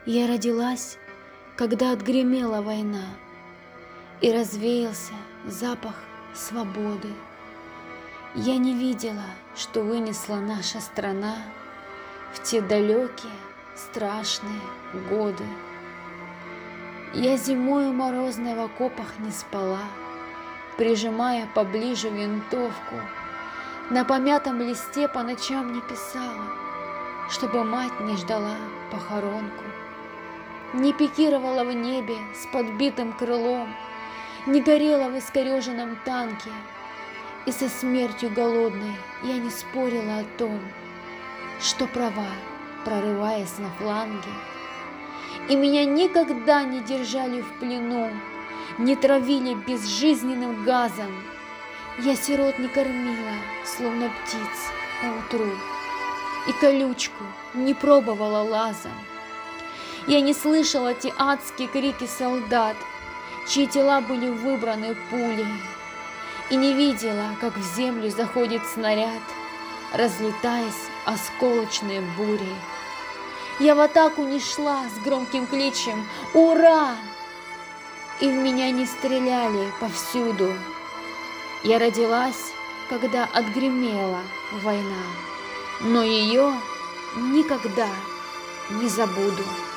Я родилась, когда отгремела война, и развеялся запах свободы. Я не видела, что вынесла наша страна в те далекие, страшные годы. Я зимою морозной в окопах не спала, прижимая поближе винтовку. На помятом листе по ночам не писала, чтобы мать не ждала похоронку. Не пикировала в небе с подбитым крылом, не горела в искореженном танке, и со смертью голодной я не спорила о том, что права, прорываясь на фланге. И меня никогда не держали в плену, не травили безжизненным газом. Я сирот не кормила, словно птиц, поутру, и колючку не пробовала лазом. Я не слышала те адские крики солдат, чьи тела были выбраны пулей, и не видела, как в землю заходит снаряд, разлетаясь осколочной бурей. Я в атаку не шла с громким кличем «Ура!», и в меня не стреляли повсюду. Я родилась, когда отгремела война, но ее никогда не забуду.